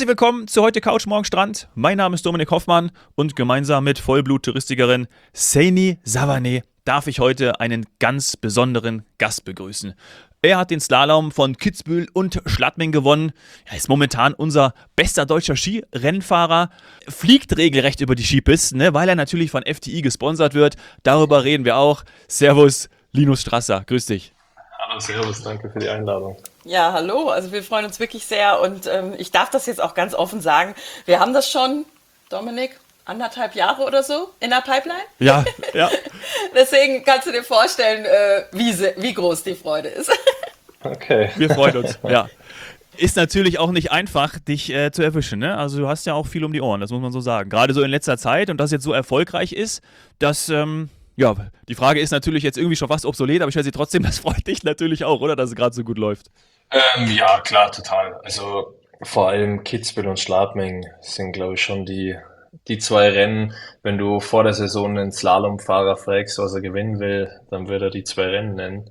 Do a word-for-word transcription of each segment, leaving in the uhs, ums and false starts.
Herzlich willkommen zu heute Couch Morgen Strand. Mein Name ist Dominik Hoffmann und gemeinsam mit Vollblut-Touristikerin Saini Savane darf ich heute einen ganz besonderen Gast begrüßen. Er hat den Slalom von Kitzbühel und Schladming gewonnen. Er ist momentan unser bester deutscher Skirennfahrer, fliegt regelrecht über die Skipisten, ne, weil er natürlich von F T I gesponsert wird. Darüber reden wir auch. Servus, Linus Strasser, grüß dich. Hallo, servus, danke für die Einladung. Ja, hallo, also wir freuen uns wirklich sehr und ähm, ich darf das jetzt auch ganz offen sagen. Wir haben das schon, Dominik, anderthalb Jahre oder so in der Pipeline. Ja, ja. Deswegen kannst du dir vorstellen, äh, wie, se- wie groß die Freude ist. Okay. Wir freuen uns, ja. Ist natürlich auch nicht einfach, dich äh, zu erwischen, ne? Also du hast ja auch viel um die Ohren, das muss man so sagen. Gerade so in letzter Zeit und das jetzt so erfolgreich ist, dass, ähm, ja, die Frage ist natürlich jetzt irgendwie schon fast obsolet, aber ich stelle sie trotzdem, das freut dich natürlich auch, oder? Dass es gerade so gut läuft. Ähm, ja, klar, total. Also vor allem Kitzbühel und Schladming sind, glaube ich, schon die, die zwei Rennen. Wenn du vor der Saison einen Slalomfahrer fragst, was er gewinnen will, dann wird er die zwei Rennen nennen.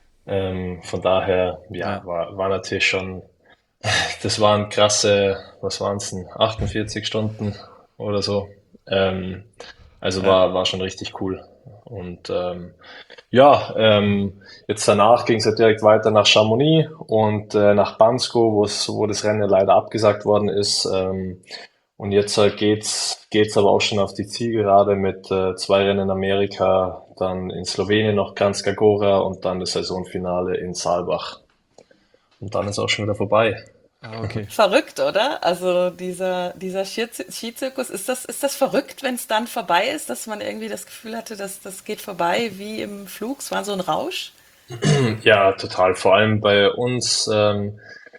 Ähm, von daher, ja, Ja. war, war natürlich schon, das waren krasse, was waren es denn, achtundvierzig Stunden oder so. Ähm, also Ja. war, war schon richtig cool. Und ähm, ja, ähm, jetzt danach ging es ja direkt weiter nach Chamonix und äh, nach Bansko, wo es, wo das Rennen ja leider abgesagt worden ist. Ähm, und jetzt äh, geht's, geht's aber auch schon auf die Zielgerade mit äh, zwei Rennen in Amerika, dann in Slowenien noch Kranjska Gora und dann das Saisonfinale in Saalbach. Und dann ist auch schon wieder vorbei. Ah, okay. Verrückt, oder? Also dieser, dieser Skiz- Skizirkus, ist das, ist das verrückt, wenn es dann vorbei ist, dass man irgendwie das Gefühl hatte, dass das geht vorbei wie im Flug? Es war so ein Rausch? Ja, total. Vor allem bei uns, ähm,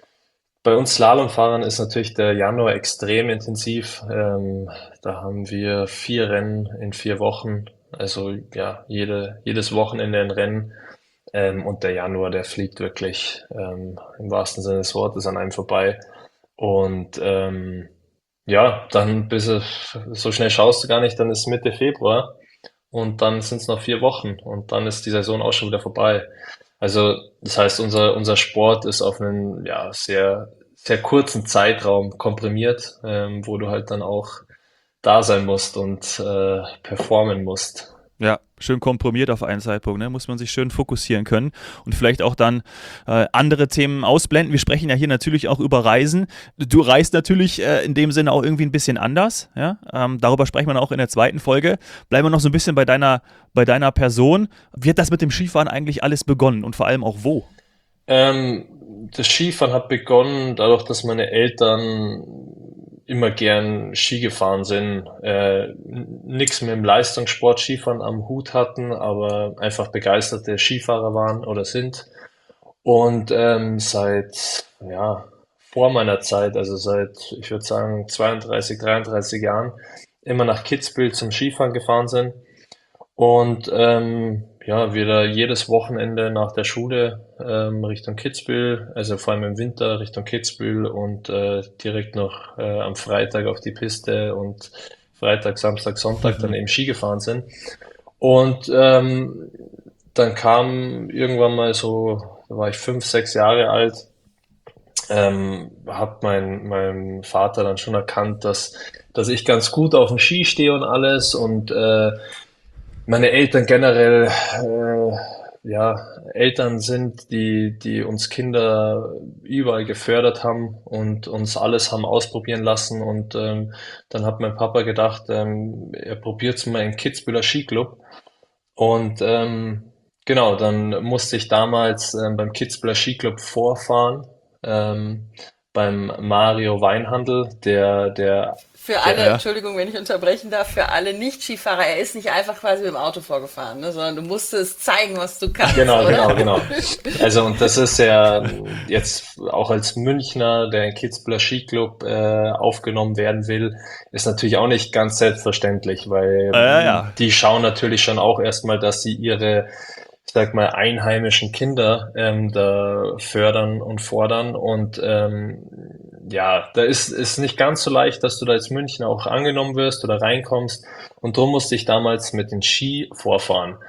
bei uns Slalomfahrern ist natürlich der Januar extrem intensiv. Ähm, da haben wir vier Rennen in vier Wochen. Also ja, jede, jedes Wochenende ein Rennen. Ähm, und der Januar, der fliegt wirklich ähm, im wahrsten Sinne des Wortes an einem vorbei. Und ähm, ja, dann bis es, so schnell schaust du gar nicht, dann ist Mitte Februar und dann sind es noch vier Wochen und dann ist die Saison auch schon wieder vorbei. Also das heißt, unser, unser Sport ist auf einen ja, sehr, sehr kurzen Zeitraum komprimiert, ähm, wo du halt dann auch da sein musst und äh, performen musst. Ja, schön komprimiert auf einen Zeitpunkt, ne? Muss man sich schön fokussieren können und vielleicht auch dann äh, andere Themen ausblenden. Wir sprechen ja hier natürlich auch über Reisen. Du reist natürlich äh, in dem Sinne auch irgendwie ein bisschen anders, ja? Ähm, darüber sprechen wir dann auch in der zweiten Folge. Bleiben wir noch so ein bisschen bei deiner, bei deiner Person. Wie hat das mit dem Skifahren eigentlich alles begonnen und vor allem auch wo? Ähm, das Skifahren hat begonnen dadurch, dass meine Eltern immer gern Ski gefahren sind, äh, nichts mit dem Leistungssport Skifahren am Hut hatten, aber einfach begeisterte Skifahrer waren oder sind. Und ähm, seit, ja, vor meiner Zeit, also seit, ich würde sagen, zweiunddreißig, dreiunddreißig Jahren, immer nach Kitzbühel zum Skifahren gefahren sind. Und ähm, ja, wir da jedes Wochenende nach der Schule ähm, Richtung Kitzbühel, also vor allem im Winter Richtung Kitzbühel und äh, direkt noch äh, am Freitag auf die Piste und Freitag, Samstag, Sonntag dann eben Ski gefahren sind. Und ähm, dann kam irgendwann mal so, da war ich fünf, sechs Jahre alt, ähm, hat mein, mein Vater dann schon erkannt, dass, dass ich ganz gut auf dem Ski stehe und alles und äh, meine Eltern generell, äh, ja, Eltern sind, die, die uns Kinder überall gefördert haben und uns alles haben ausprobieren lassen. Und ähm, dann hat mein Papa gedacht, ähm, er probiert's mal im Kitzbüheler Skiclub. Und ähm, genau, dann musste ich damals ähm, beim Kitzbüheler Skiclub vorfahren, ähm, beim Mario Weinhandel, der, der, Für der, alle, Ja. Entschuldigung, wenn ich unterbrechen darf, für alle Nicht-Skifahrer, er ist nicht einfach quasi mit dem Auto vorgefahren, ne, sondern du musstest zeigen, was du kannst, Genau, oder? genau, genau. Also und das ist ja jetzt auch als Münchner, der in Kitzbüheler Skiclub äh, aufgenommen werden will, ist natürlich auch nicht ganz selbstverständlich, weil Ja, ja, mh, ja. die schauen natürlich schon auch erstmal, dass sie ihre, ich sag mal, einheimischen Kinder ähm, da fördern und fordern und ähm, ja, da ist ist nicht ganz so leicht, dass du da als Münchner auch angenommen wirst oder reinkommst und drum musste ich damals mit den Ski vorfahren.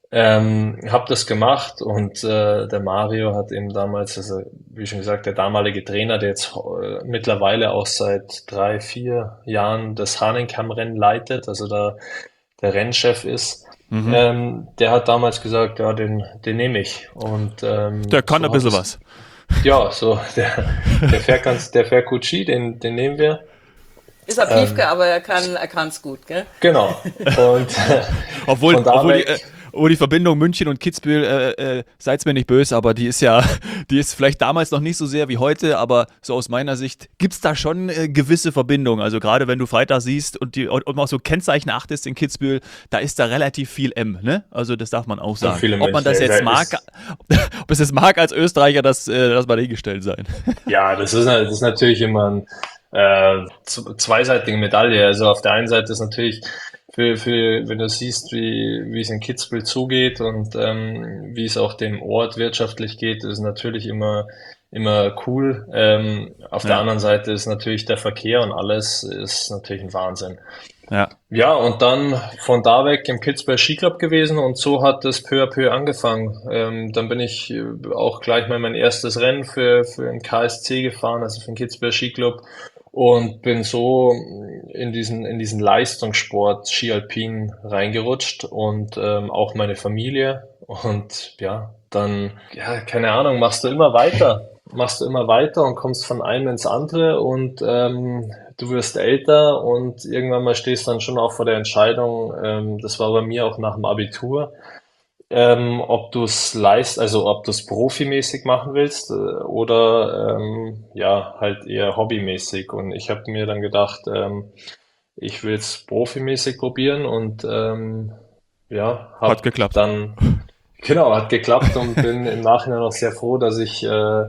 Ähm, habe das gemacht und äh, der Mario hat eben damals, also wie schon gesagt, der damalige Trainer, der jetzt äh, mittlerweile auch seit drei, vier Jahren das Hahnenkammrennen leitet, also da der Rennchef ist, Mhm. ähm, der hat damals gesagt, ja, den, den nehme ich. Und Der ähm, kann ein so hat bisschen es, was. ja, so, der, der fährt ganz, der fährt gut Ski, den, den nehmen wir. Ist er Piefke, Ähm, aber er kann, er kann's gut, gell? genau. Und Obwohl, von da obwohl die, äh, weg. obwohl die Verbindung München und Kitzbühel, äh, äh, seid's mir nicht böse, aber die ist ja, die ist vielleicht damals noch nicht so sehr wie heute, aber so aus meiner Sicht gibt's da schon äh, gewisse Verbindungen. Also gerade wenn du Freitag siehst und, die, und auch so Kennzeichen achtest in Kitzbühel, da ist da relativ viel M, ne? Also das darf man auch Und sagen. viele Ob man das München, da jetzt mag, ist, ob es jetzt mag als Österreicher, das, äh, das mal dahingestellt sein. ja, das ist, das ist natürlich immer ein äh, z- zweiseitige Medaille. Also auf der einen Seite ist natürlich für, für, wenn du siehst, wie, wie es in Kitzbühel zugeht und ähm, wie es auch dem Ort wirtschaftlich geht, ist natürlich immer, immer cool. Ähm, auf der Ja, anderen Seite ist natürlich der Verkehr und alles ist natürlich ein Wahnsinn. ja. Ja, und dann von da weg im Kitzbühel Skiclub gewesen und so hat es peu à peu angefangen. Ähm, dann bin ich äh, auch gleich mal mein erstes Rennen für, für den K S C gefahren, also für den Kitzbühel Skiclub und bin so in diesen, in diesen Leistungssport Ski Alpin reingerutscht und ähm, auch meine Familie und ja, dann, ja, keine Ahnung, machst du immer weiter. Machst du immer weiter und kommst von einem ins andere und ähm, du wirst älter und irgendwann mal stehst dann schon auch vor der Entscheidung, ähm, das war bei mir auch nach dem Abitur, ähm, ob du es leist, also ob du es profimäßig machen willst äh, oder ähm, ja, halt eher hobbymäßig. Und ich habe mir dann gedacht, ähm, ich will es profimäßig probieren und ähm, ja, Hat habe geklappt. dann, genau, hat geklappt und bin im Nachhinein auch sehr froh, dass ich äh,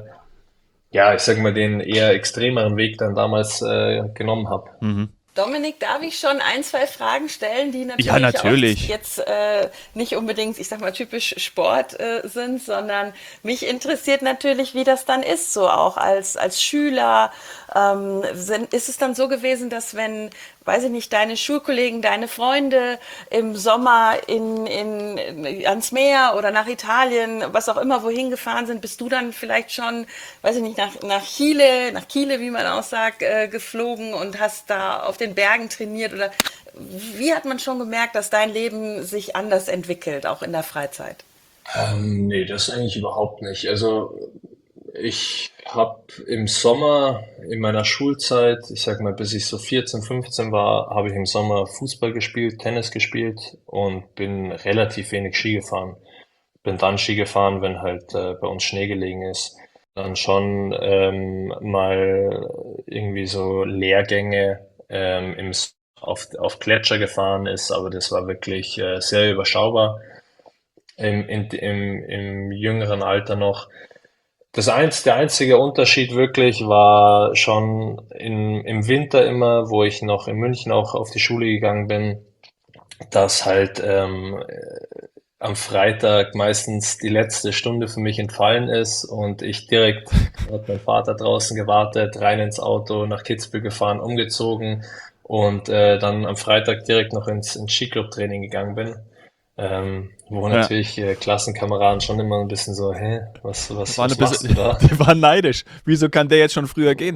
ja, ich sag mal, den eher extremeren Weg dann damals äh, genommen habe. Mhm. Dominik, darf ich schon ein, zwei Fragen stellen, die Ja, natürlich auch natürlich. jetzt äh, nicht unbedingt, ich sag mal, typisch Sport äh, sind, sondern mich interessiert natürlich, wie das dann ist, so auch als, als Schüler. Ähm, sind, ist es dann so gewesen, dass wenn, weiß ich nicht, deine Schulkollegen, deine Freunde im Sommer in, in, ans Meer oder nach Italien, was auch immer, wohin gefahren sind, bist du dann vielleicht schon, weiß ich nicht, nach, nach Chile, nach Chile, wie man auch sagt, äh, geflogen und hast da auf den Bergen trainiert? Oder wie hat man schon gemerkt, dass dein Leben sich anders entwickelt, auch in der Freizeit? Ähm, nee, das eigentlich überhaupt nicht. Also ich habe im Sommer in meiner Schulzeit, ich sag mal, bis ich so vierzehn, fünfzehn war, habe ich im Sommer Fußball gespielt, Tennis gespielt und bin relativ wenig Ski gefahren. Bin dann Ski gefahren, wenn halt äh, bei uns Schnee gelegen ist. Dann schon ähm, mal irgendwie so Lehrgänge ähm, im, S- auf, auf Gletscher gefahren ist, aber das war wirklich äh, sehr überschaubar im, in, im, im jüngeren Alter noch. Das eins, der einzige Unterschied wirklich war schon in, im Winter immer, wo ich noch in München auch auf die Schule gegangen bin, dass halt ähm, am Freitag meistens die letzte Stunde für mich entfallen ist und ich direkt, da hat mein Vater draußen gewartet, rein ins Auto, nach Kitzbühel gefahren, umgezogen und äh, dann am Freitag direkt noch ins, ins Skiclub-Training gegangen bin. Ähm, wo Ja. natürlich äh, Klassenkameraden schon immer ein bisschen so, hä, was, was, War eine was bisschen, machst du da? die waren neidisch. Wieso kann der jetzt schon früher gehen?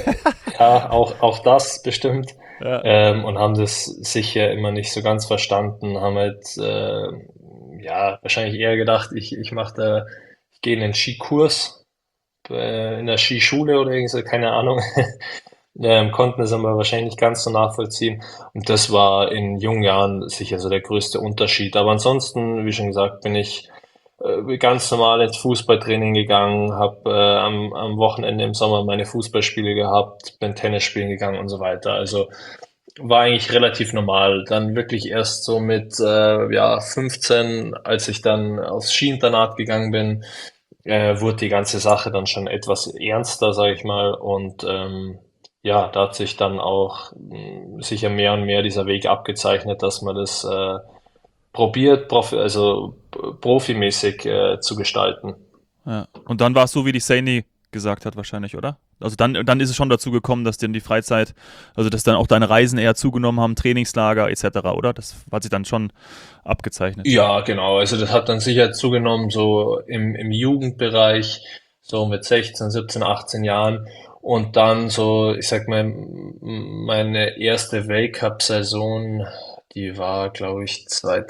Ja, auch, auch das bestimmt. Ja. Ähm, und haben das sicher immer nicht so ganz verstanden, haben halt äh, ja wahrscheinlich eher gedacht, ich, ich mache da, ich gehe in einen Skikurs äh, in der Skischule oder irgendwie so, keine Ahnung. Ähm, konnten es aber wahrscheinlich nicht ganz so nachvollziehen. Und das war in jungen Jahren sicher so der größte Unterschied. Aber ansonsten, wie schon gesagt, bin ich äh, ganz normal ins Fußballtraining gegangen, habe äh, am, am Wochenende im Sommer meine Fußballspiele gehabt, bin Tennis spielen gegangen und so weiter. Also war eigentlich relativ normal. Dann wirklich erst so mit äh, ja, fünfzehn, als ich dann aufs Skiinternat gegangen bin, äh, wurde die ganze Sache dann schon etwas ernster, sage ich mal. Und ähm, ja, da hat sich dann auch mh, sicher mehr und mehr dieser Weg abgezeichnet, dass man das äh, probiert, profi also p- profimäßig äh, zu gestalten. Ja. Und dann war es so, wie die Saini gesagt hat, wahrscheinlich, oder? Also dann, dann ist es schon dazu gekommen, dass dann die Freizeit, also dass dann auch deine Reisen eher zugenommen haben, Trainingslager et cetera, oder? Das hat sich dann schon abgezeichnet. Ja, genau. Also das hat dann sicher zugenommen, so im, im Jugendbereich, so mit sechzehn, siebzehn, achtzehn Jahren. Und dann so, ich sag mal, m- meine erste Weltcup-Saison, die war, glaube ich,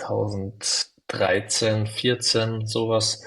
zweitausenddreizehn, vierzehn, sowas.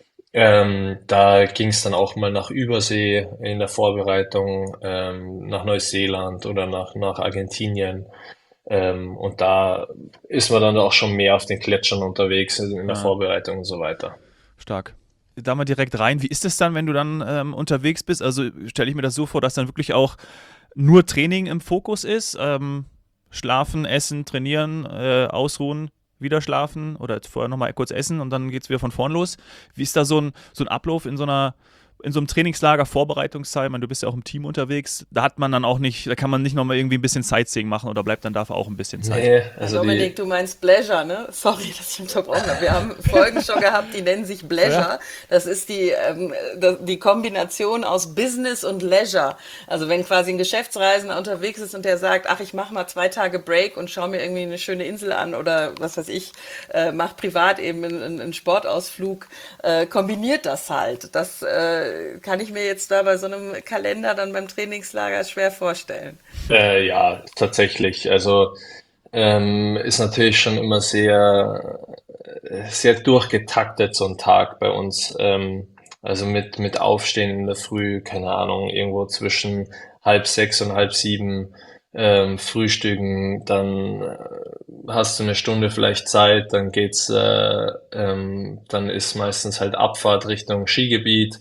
Ähm, da ging es dann auch mal nach Übersee in der Vorbereitung, ähm, nach Neuseeland oder nach, nach Argentinien. Ähm, und da ist man dann auch schon mehr auf den Gletschern unterwegs in der Ah, Vorbereitung und so weiter. stark. Da mal direkt rein. Wie ist es dann, wenn du dann ähm, unterwegs bist? Also stelle ich mir das so vor, dass dann wirklich auch nur Training im Fokus ist. Ähm, schlafen, essen, trainieren, äh, ausruhen, wieder schlafen oder vorher nochmal kurz essen und dann geht es wieder von vorn los. Wie ist da so ein, so ein Ablauf in so einer in so einem Trainingslager, Vorbereitungszeit? Ich meine, du bist ja auch im Team unterwegs. Da hat man dann auch nicht, da kann man nicht nochmal irgendwie ein bisschen Sightseeing machen oder bleibt dann dafür auch ein bisschen Zeit? Nee, Ja, also die, Dominik, du meinst Pleasure, ne? Sorry, dass ich unterbrochen habe. Wir haben Folgen schon gehabt, die nennen sich Ja. Pleasure. Das ist die, ähm, das- die Kombination aus Business und Leisure. Also wenn quasi ein Geschäftsreisender unterwegs ist und der sagt, ach, ich mache mal zwei Tage Break und schaue mir irgendwie eine schöne Insel an oder was weiß ich, äh, mache privat eben einen, einen einen Sportausflug, äh, kombiniert das halt. Das äh, kann ich mir jetzt da bei so einem Kalender dann beim Trainingslager schwer vorstellen. äh, ja, tatsächlich. Also ähm, ist natürlich schon immer sehr, äh, sehr durchgetaktet, so ein Tag bei uns. Ähm, also mit, mit Aufstehen in der Früh, keine Ahnung, irgendwo zwischen halb sechs und halb sieben, ähm, Frühstücken, dann äh, hast du eine Stunde vielleicht Zeit, dann geht's, äh, ähm, dann ist meistens halt Abfahrt Richtung Skigebiet.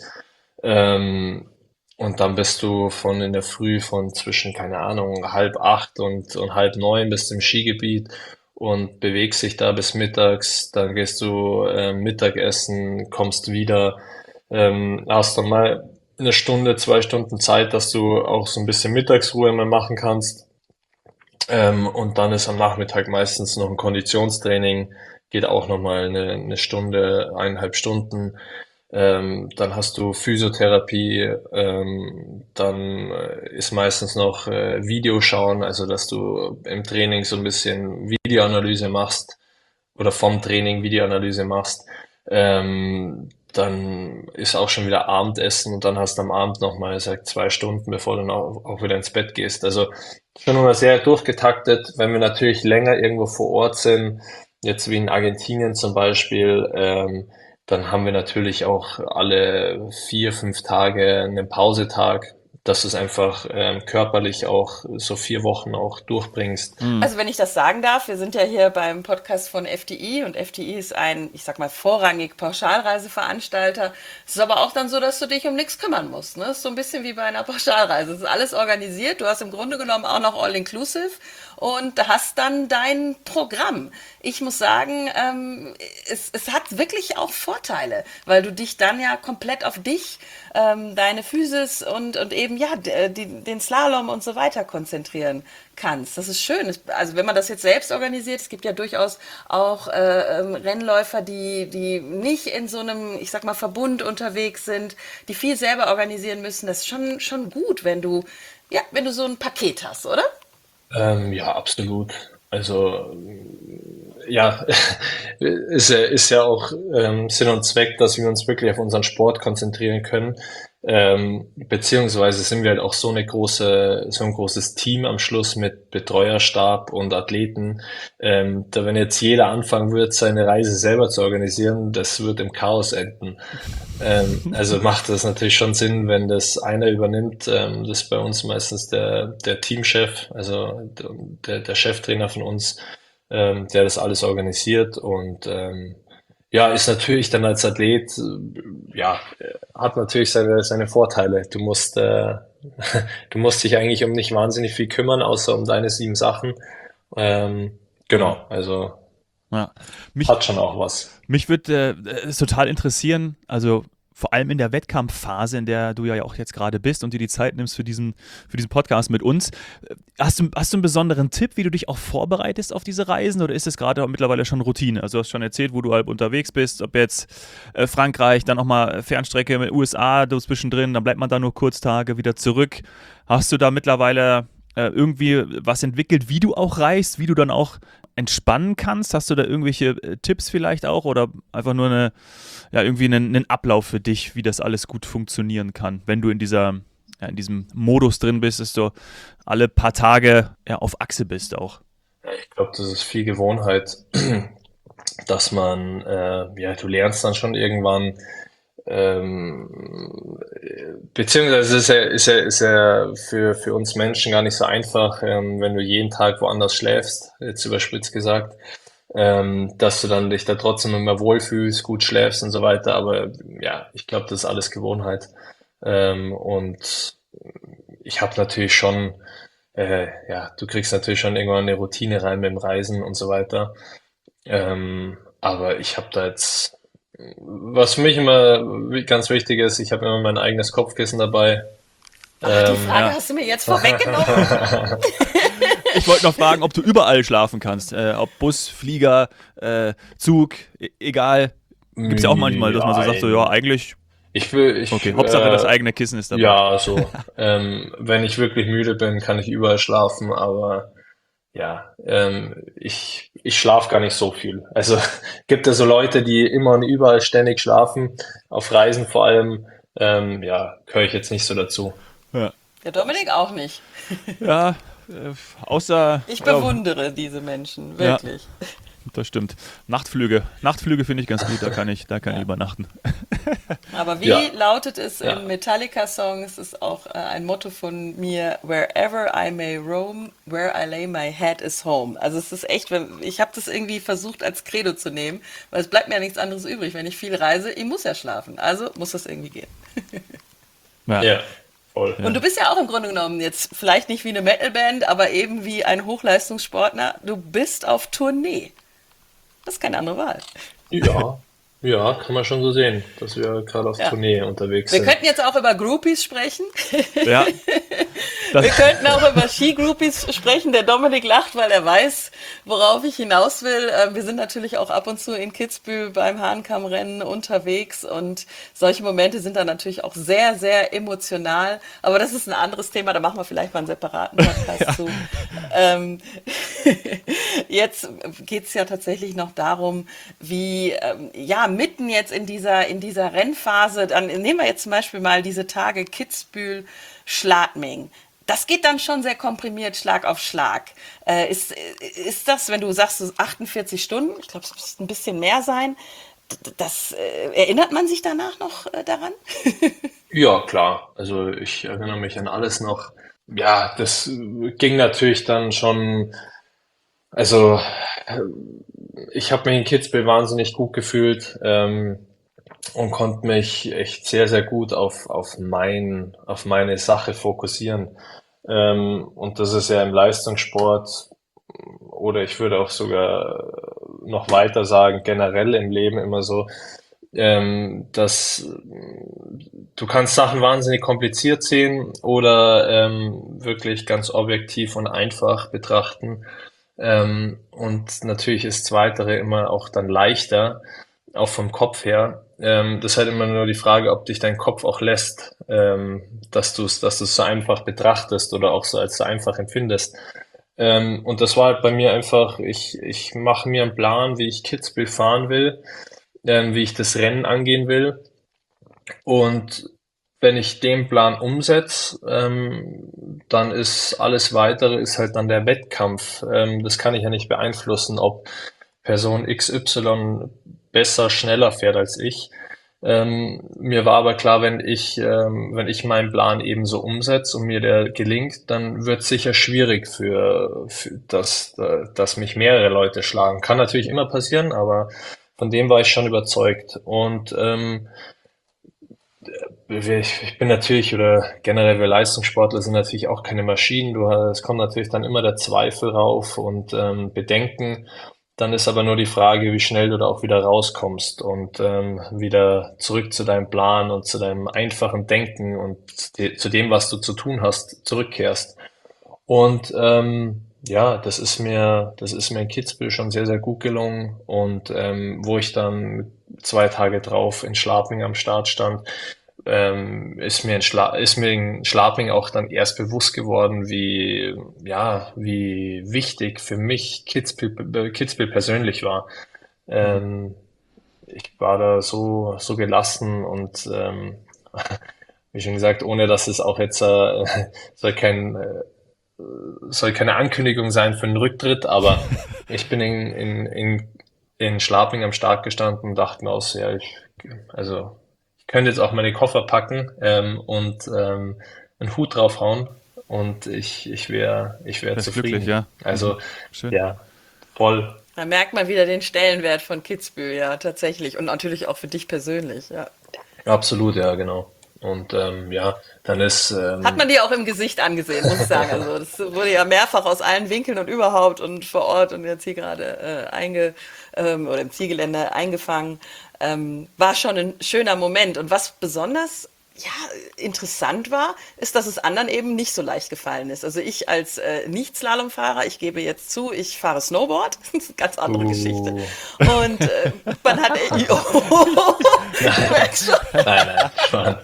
Ähm, und dann bist du von in der Früh von zwischen, keine Ahnung, halb acht und, und halb neun bist im Skigebiet und bewegst dich da bis mittags. Dann gehst du äh, Mittagessen, kommst wieder, ähm, hast dann mal eine Stunde, zwei Stunden Zeit, dass du auch so ein bisschen Mittagsruhe mal machen kannst. Ähm, und dann ist am Nachmittag meistens noch ein Konditionstraining, geht auch nochmal eine, eine Stunde, eineinhalb Stunden. Ähm, dann hast du Physiotherapie, ähm, dann äh, ist meistens noch äh, Videoschauen, also dass du im Training so ein bisschen Videoanalyse machst oder vom Training Videoanalyse machst. Ähm, dann ist auch schon wieder Abendessen und dann hast du am Abend nochmal, sag, zwei Stunden, bevor du dann auch, auch wieder ins Bett gehst. Also schon immer sehr durchgetaktet. Wenn wir natürlich länger irgendwo vor Ort sind, jetzt wie in Argentinien zum Beispiel, ähm, dann haben wir natürlich auch alle vier, fünf Tage einen Pausetag, dass du es einfach ähm, körperlich auch so vier Wochen auch durchbringst. Mhm. Also wenn ich das sagen darf, wir sind ja hier beim Podcast von F D I und F D I ist ein, ich sag mal, vorrangig Pauschalreiseveranstalter. Es ist aber auch dann so, dass du dich um nichts kümmern musst. Ne? Es ist so ein bisschen wie bei einer Pauschalreise. Es ist alles organisiert. Du hast im Grunde genommen auch noch All-Inclusive und hast dann dein Programm. Ich muss sagen, ähm, es, es hat wirklich auch Vorteile, weil du dich dann ja komplett auf dich, ähm, deine Physis und, und eben ja d- die, den Slalom und so weiter konzentrieren kannst. Das ist schön. Es- Also wenn man das jetzt selbst organisiert, es gibt ja durchaus auch äh, ähm, Rennläufer, die, die nicht in so einem, ich sag mal, Verbund unterwegs sind, die viel selber organisieren müssen. Das ist schon, schon gut, wenn du, ja, wenn du so ein Paket hast, oder? Ähm, ja, absolut. Also ja, ist ja, ist ja auch ähm, Sinn und Zweck, dass wir uns wirklich auf unseren Sport konzentrieren können. Ähm, beziehungsweise sind wir halt auch so eine große, so ein großes Team am Schluss mit Betreuerstab und Athleten. Ähm, da wenn jetzt jeder anfangen würde, seine Reise selber zu organisieren, das wird im Chaos enden. Ähm, also macht das natürlich schon Sinn, wenn das einer übernimmt. Ähm, das ist bei uns meistens der, der Teamchef, also der, der Cheftrainer von uns, ähm, der das alles organisiert und ähm, ja, ist natürlich dann als Athlet, äh, ja, äh, hat natürlich seine, seine Vorteile. Du musst, äh, du musst dich eigentlich um nicht wahnsinnig viel kümmern, außer um deine sieben Sachen. Ähm, Ja. genau, also Ja. Mich, hat schon auch was. mich würde äh, es total interessieren, also vor allem in der Wettkampfphase, in der du ja auch jetzt gerade bist und dir die Zeit nimmst für diesen, für diesen Podcast mit uns. Hast du, hast du einen besonderen Tipp, wie du dich auch vorbereitest auf diese Reisen, oder ist es gerade mittlerweile schon Routine? Also du hast schon erzählt, wo du halb unterwegs bist, ob jetzt äh, Frankreich, dann auch mal Fernstrecke mit U S A zwischendrin, dann bleibt man da nur kurz Tage wieder zurück. Hast du da mittlerweile äh, irgendwie was entwickelt, wie du auch reist, wie du dann auch entspannen kannst? Hast du da irgendwelche äh, Tipps vielleicht auch, oder einfach nur eine, ja, irgendwie einen, einen Ablauf für dich, wie das alles gut funktionieren kann, wenn du in dieser, ja, in diesem Modus drin bist, dass du alle paar Tage ja, auf Achse bist auch? Ja, ich glaube, das ist viel Gewohnheit, dass man, äh, ja, du lernst dann schon irgendwann, ähm, beziehungsweise ist ja, ist ja, ist ja für, für uns Menschen gar nicht so einfach, ähm, wenn du jeden Tag woanders schläfst, jetzt überspitzt gesagt, ähm, dass du dann dich da trotzdem immer wohlfühlst, gut schläfst und so weiter. Aber ja, ich glaube, das ist alles Gewohnheit. Ähm, und ich habe natürlich schon, äh, ja, du kriegst natürlich schon irgendwann eine Routine rein mit dem Reisen und so weiter. Ähm, aber ich habe da jetzt, was für mich immer ganz wichtig ist, ich habe immer mein eigenes Kopfkissen dabei. Ach, die Ähm, Frage Ja. hast du mir jetzt vorweggenommen. Ich wollte noch fragen, ob du überall schlafen kannst. Äh, ob Bus, Flieger, äh, Zug, e egal. Gibt es ja auch manchmal, dass man so sagt, so, ja, Nein. eigentlich, Ich will, ich, okay, Hauptsache das äh, eigene Kissen ist dabei. ja, so, ähm, wenn ich wirklich müde bin, kann ich überall schlafen, aber ja, ähm, ich, ich schlafe gar nicht so viel. Also gibt es so Leute, die immer und überall ständig schlafen, auf Reisen vor allem, ähm, ja, gehöre ich jetzt nicht so dazu. Ja, Der Dominik auch nicht. ja äh, außer, Ich ja, bewundere diese Menschen, ja, wirklich. das stimmt. Nachtflüge. Nachtflüge finde ich ganz gut, da kann ich, da kann ich Ja. übernachten. Aber wie Ja, lautet es ja, im Metallica-Song? Es ist auch äh, ein Motto von mir: Wherever I may roam, where I lay my head is home. Also es ist echt, wenn, ich habe das irgendwie versucht als Credo zu nehmen, weil es bleibt mir ja nichts anderes übrig. Wenn ich viel reise, ich muss ja schlafen. Also muss das irgendwie gehen. Ja, ja, voll. Und du bist ja auch im Grunde genommen jetzt vielleicht nicht wie eine Metalband, aber eben wie ein Hochleistungssportler. Du bist auf Tournee. Das ist keine andere Wahl. Ja, ja, kann man schon so sehen, dass wir gerade auf Ja. Tournee unterwegs Wir sind. könnten jetzt auch über Groupies sprechen. ja, das, Wir könnten auch über Skigroupies sprechen. Der Dominik lacht, weil er weiß, worauf ich hinaus will. Ähm, Wir sind natürlich auch ab und zu in Kitzbühel beim Hahnkammrennen unterwegs und solche Momente sind dann natürlich auch sehr, sehr emotional. Aber das ist ein anderes Thema, da machen wir vielleicht mal einen separaten Podcast zu. Ähm, Jetzt geht es ja tatsächlich noch darum, wie, ähm, ja, mitten jetzt in dieser, in dieser Rennphase, dann nehmen wir jetzt zum Beispiel mal diese Tage Kitzbühel, Schladming. Das geht dann schon sehr komprimiert, Schlag auf Schlag. Äh, ist, ist das, wenn du sagst, so achtundvierzig Stunden, ich glaube, es müsste ein bisschen mehr sein, d- das, äh, erinnert man sich danach noch äh, daran? Ja, klar. Also ich erinnere mich an alles noch. Ja, das äh, ging natürlich dann schon, also äh, ich habe mich in Kitzbühel wahnsinnig gut gefühlt, ähm, und konnte mich echt sehr, sehr gut auf, auf mein, auf meine Sache fokussieren. Ähm, und das ist ja im Leistungssport, oder ich würde auch sogar noch weiter sagen, generell im Leben immer so, ähm, dass du kannst Sachen wahnsinnig kompliziert sehen oder ähm, wirklich ganz objektiv und einfach betrachten. Ähm, und natürlich ist Zweitere immer auch dann leichter, auch vom Kopf her. Ähm, das ist halt immer nur die Frage, ob dich dein Kopf auch lässt, ähm, dass du es, dass du es so einfach betrachtest oder auch so als so einfach empfindest. Ähm, und das war halt bei mir einfach, ich, ich mache mir einen Plan, wie ich Kitzbühel fahren will, ähm, wie ich das Rennen angehen will. Und wenn ich den Plan umsetze, ähm, dann ist alles Weitere ist halt dann der Wettkampf. Ähm, das kann ich ja nicht beeinflussen, ob Person X Y besser, schneller fährt als ich. Ähm, mir war aber klar, wenn ich, ähm, wenn ich meinen Plan eben so umsetze und mir der gelingt, dann wird es sicher schwierig für, für das, äh, dass mich mehrere Leute schlagen. Kann natürlich immer passieren, aber von dem war ich schon überzeugt. Und ähm, wir- ich ich bin natürlich, oder generell wir Leistungssportler sind natürlich auch keine Maschinen. Du, hast- es kommt natürlich dann immer der Zweifel rauf und ähm, Bedenken. dann ist aber nur die Frage, wie schnell du da auch wieder rauskommst und ähm, wieder zurück zu deinem Plan und zu deinem einfachen Denken und de zu dem, was du zu tun hast, zurückkehrst. Und ähm, ja, das ist mir, das ist mir in Kitzbühel schon sehr, sehr gut gelungen. Und ähm, wo ich dann zwei Tage drauf in Schlaping am Start stand, ähm, ist mir in Schla ist mir in Schlaping auch dann erst bewusst geworden, wie, ja, wie wichtig für mich Kitzbühel, Kitzbühel persönlich war. Ähm, ich war da so, so gelassen und ähm, wie schon gesagt, ohne dass es auch jetzt äh, soll kein äh, soll keine Ankündigung sein für einen Rücktritt, aber ich bin in, in, in, in Schlaping am Start gestanden und dachte mir aus, ja, ich, also ich könnte jetzt auch meine Koffer packen ähm, und ähm, einen Hut draufhauen und ich, ich wäre ich wär Das ist zufrieden. glücklich, ja. Also Mhm. Schön. ja, voll. Da merkt man wieder den Stellenwert von Kitzbühel, ja, tatsächlich. Und natürlich auch für dich persönlich, ja. Absolut, ja, genau. Und ähm, ja, dann ist ähm, Hat man dir auch im Gesicht angesehen, muss ich sagen. Also das wurde ja mehrfach aus allen Winkeln und überhaupt und vor Ort und jetzt hier gerade äh, einge ähm, oder im Zielgelände eingefangen. Ähm, war schon ein schöner Moment. Und was besonders ja, interessant war, ist, dass es anderen eben nicht so leicht gefallen ist. Also ich als äh, Nicht-Slalomfahrer, ich gebe jetzt zu, ich fahre Snowboard. Das ist eine ganz andere uh, Geschichte. Und äh, man hat... Oh, du merkst schon. nein, nein, Schwan.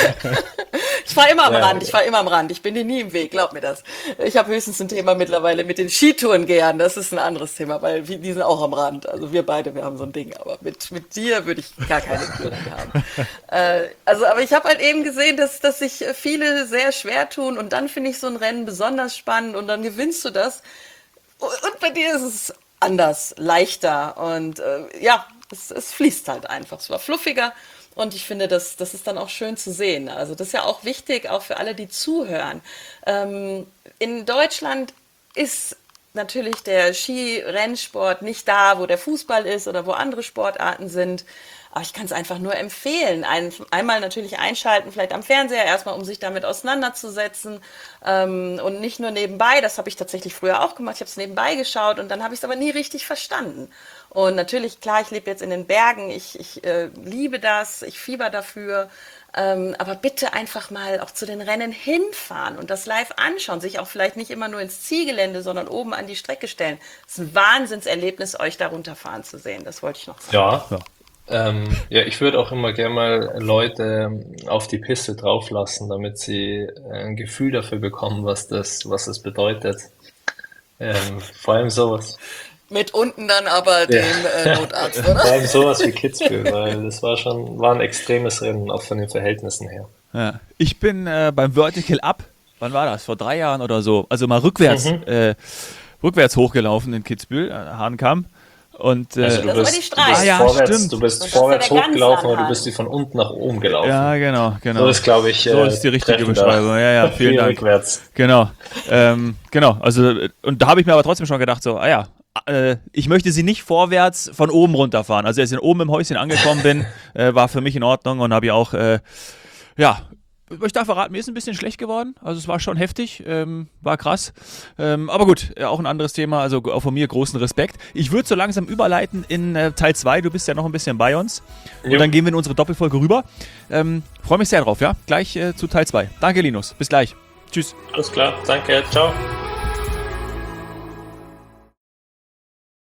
Ich fahre immer am Ja, Rand, ich fahre immer am Rand. Ich bin dir nie im Weg, glaub mir das. Ich habe höchstens ein Thema mittlerweile mit den Skitourengehern. Das ist ein anderes Thema, weil wir- die sind auch am Rand. Also wir beide, wir haben so ein Ding. Aber mit, mit dir würde ich gar keine Touren haben. Äh, also, aber ich habe halt eben gesehen, dass, dass sich viele sehr schwer tun. Und dann finde ich so ein Rennen besonders spannend. Und dann gewinnst du das. Und bei dir ist es anders, leichter. Und äh, ja, es, es fließt halt einfach. Es war fluffiger. Und ich finde, das, das ist dann auch schön zu sehen. Also das ist ja auch wichtig, auch für alle, die zuhören. Ähm, in Deutschland ist natürlich der Skirennsport nicht da, wo der Fußball ist oder wo andere Sportarten sind. Aber ich kann es einfach nur empfehlen. Ein, einmal natürlich einschalten, vielleicht am Fernseher, erstmal um sich damit auseinanderzusetzen. Ähm, und nicht nur nebenbei, das habe ich tatsächlich früher auch gemacht. Ich habe es nebenbei geschaut und dann habe ich es aber nie richtig verstanden. Und natürlich, klar, ich lebe jetzt in den Bergen, ich, ich äh, liebe das, ich fieber dafür. Ähm, aber bitte einfach mal auch zu den Rennen hinfahren und das live anschauen, sich auch vielleicht nicht immer nur ins Zielgelände, sondern oben an die Strecke stellen. Es ist ein Wahnsinnserlebnis, euch da runterfahren zu sehen. Das wollte ich noch sagen. Ja, Ja. ähm, ja, ich würde auch immer gerne mal Leute auf die Piste drauflassen, damit sie ein Gefühl dafür bekommen, was das, was das bedeutet. Ähm, vor allem sowas. Mit unten dann aber Ja. dem äh, Notarzt, Vor oder? allem sowas wie Kitzbühel, weil das war schon, war ein extremes Rennen, auch von den Verhältnissen her. Ja. Ich bin äh, beim Vertical Up, wann war das? Vor drei Jahren oder so. Also mal rückwärts, Mhm. äh, rückwärts hochgelaufen in Kitzbühel, äh, Hahnkamm. Und äh, Also du Das war bist, die du Streif. bist Ah ja, vorwärts, stimmt. du bist Und das war vorwärts der ganz hochgelaufen, aber du Anhang. bist die von unten nach oben gelaufen. ja, genau, genau. So ist, glaube ich, So äh, ist die richtige treffender. Beschreibung. Ja, ja, vielen Viel Dank. rückwärts. Genau, ähm, genau. Also und da habe ich mir aber trotzdem schon gedacht, so, ah ja, äh, ich möchte sie nicht vorwärts von oben runterfahren. Also als ich oben im Häuschen angekommen bin, äh, war für mich in Ordnung und habe ich auch, äh, ja. Ich darf verraten, mir ist ein bisschen schlecht geworden. Also es war schon heftig, ähm, war krass. Ähm, aber gut, äh, auch ein anderes Thema. Also auch von mir großen Respekt. Ich würde so langsam überleiten in äh, Teil zwei. Du bist ja noch ein bisschen bei uns. Und Jo. dann gehen wir in unsere Doppelfolge rüber. Ähm, Freue mich sehr drauf, ja? Gleich äh, zu Teil zwei. Danke, Linus. Bis gleich. Tschüss. Alles klar, danke, ciao.